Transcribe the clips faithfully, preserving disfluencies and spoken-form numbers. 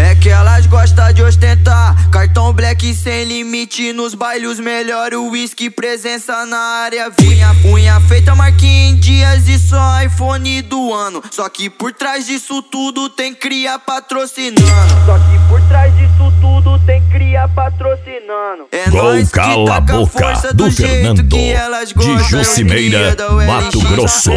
É que elas gostam de ostentar cartão black sem limite nos bailes, melhor o whisky, presença na área. Vinha unha feita, marquinha em dias e só iPhone do ano. Só que por trás disso tudo tem cria patrocinando. Só que por trás disso tudo tem cria patrocinando. É Gol Cala a Boca do Fernando de Jucimeira, Mato Grosso.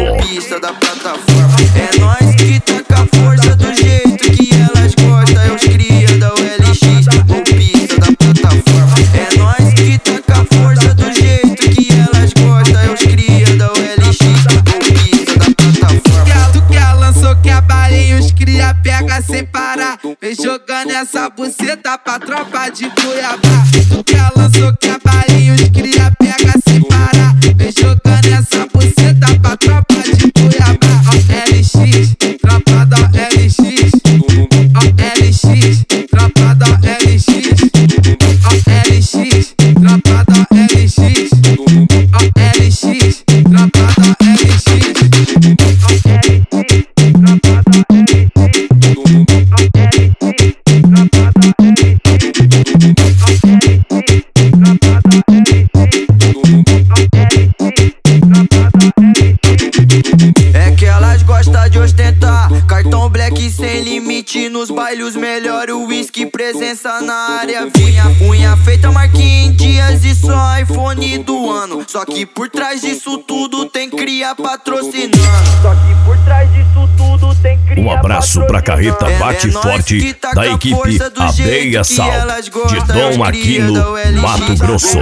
É nós que taca a força do jeito que elas gostam. É os cria da U L X, golpista da plataforma. É nós que taca a força do jeito que elas gostam. É os cria da U L X, golpista da plataforma. Tu que ela lançou que a balinha, os cria pega sem parar. Vem jogando essa buceta pra tropa de Cuiabá. Tu que ela lançou que a balinha, os cria pega sem parar. Vem jogando essa buceta pra tropa de Cuiabá. Ó L X, tropa da L X. Ó L X, tropa da L X. Ó L X, tropa da L X. Ó L X, tropa da L X. Ó L X, tropa da L X. É que elas gostam de ostentar cartão black sem limite nos bailes, melhor o whisky, presença na área. Vinha unha feita, marquinha em dias e só iPhone do ano. Só que por trás disso tudo tem cria patrocinando. Só que por trás disso tudo tem cria. Um abraço pra carreta Bate Forte da equipe Abeia Sal de Dom Aquino, Mato Grosso.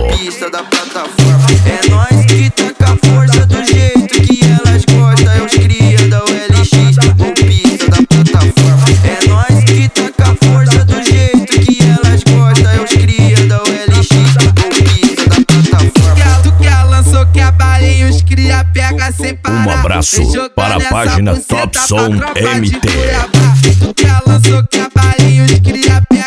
É nós que taca a força do jeito que elas gostam. É os cria da U L X, golpista da plataforma. É nós que taca a força do jeito que elas gostam. É os cria da U L X, golpista da plataforma. Tu que ela lançou que a balinha, os cria pega sem parar. Um abraço para a página Top Som M T. Tu que ela lançou que a balinha, os cria pega